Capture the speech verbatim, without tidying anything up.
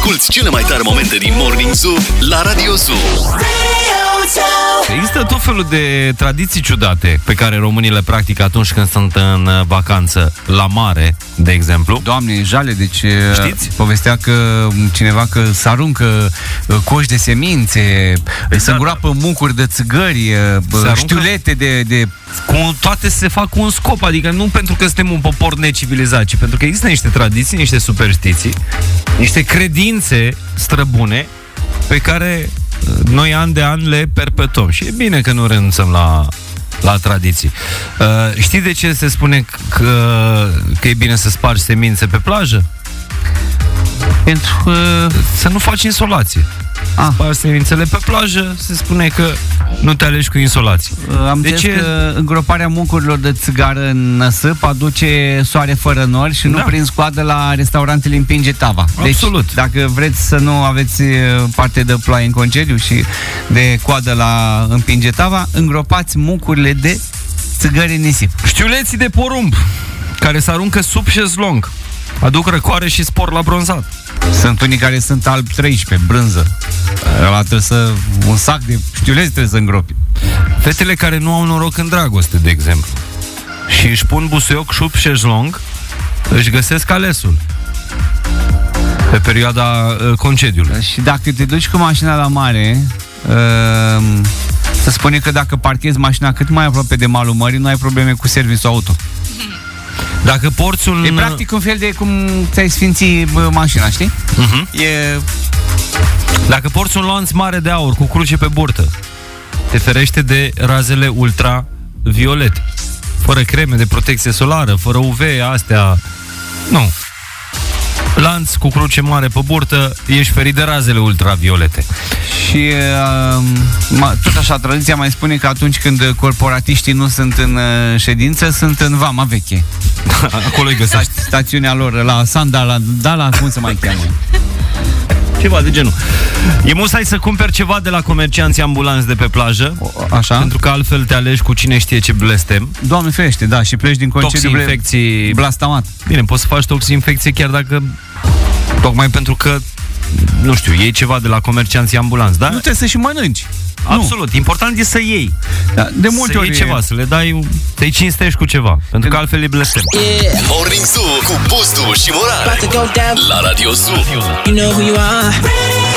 Asculți cele mai tare momente din Morning Zoo la Radio Zoo. Există tot felul de tradiții ciudate pe care românii le practică atunci când sunt în vacanță la mare, de exemplu. Doamne, jale, deci știți? Povestea că cineva că se aruncă coși de semințe, exact. Se îngroapă mucuri de țigări, știulete de, de... Cu toate se fac cu un scop, adică nu pentru că suntem un popor necivilizat, ci pentru că există niște tradiții, niște superstiții, niște credințe străbune pe care noi an de an le perpetuăm. Și e bine că nu renunțăm la, la tradiții. Uh, știi de ce se spune că, că e bine să spargi semințe pe plajă? Pentru că... Să nu faci insolație. Ah. Spargi semințele pe plajă, se spune că nu te alegi cu insolație. Am de zis ce? Că îngroparea muncurilor de țigară în năsăp aduce soare fără nori și nu Da. prinzi coadă la restaurantele împinge tava. Absolut. Deci, dacă vreți să nu aveți parte de ploaie în concediu și de coadă la împinge tava, îngropați muncurile de țigări în nisip. Știuleții de porumb care se aruncă sub șezlong aduc răcoare și spor la bronzat. Sunt unii care sunt albi treisprezece, brânză. Ăla trebuie să... Un sac de știuleți trebuie să îngropi. Fetele care nu au noroc în dragoste, de exemplu, și își pun busuioc sub șezlong, își găsesc alesul pe perioada uh, concediului. Și dacă te duci cu mașina la mare, uh, să spune că dacă parchezi mașina cât mai aproape de malul mării, nu ai probleme cu serviciul auto. Dacă porți un... E practic un fel de cum ți-ai sfinți mașina, știi? Uh-huh. E... Dacă porți un lanț mare de aur cu cruce pe burtă, te ferește de razele ultraviolete. Fără creme de protecție solară, fără U V, astea... Nu. Lanț cu cruce mare pe burtă, ești ferit de razele ultraviolete. Și uh, ma, tot așa, tradiția mai spune că atunci când corporatiștii nu sunt în uh, ședință, sunt în vama veche. Acolo îi găsești. Sta- stațiunea lor, la Sandala, Dala, cum se mai cheamă? Ceva de genul. E musai să cumperi ceva de la comercianții ambulanți de pe plajă. O, așa? Pentru că altfel te alegi cu cine știe ce blestem. Doamne ferește, da, și pleci din concediu Toxinfecții. blastamat. Bine, poți să faci toxinfecție chiar dacă... Tocmai pentru că, nu știu, iei ceva de la comercianții ambulanți, da? Nu trebuie să și mănânci. Absolut. Nu. Important e să iei. Da, de multe să ori iei ceva, să le dai, să-i cinstești cu ceva. Pentru că altfel e blestem. Yeah. Morning Zoo cu Bustu și Morar la Radio Zoo. You know who you are.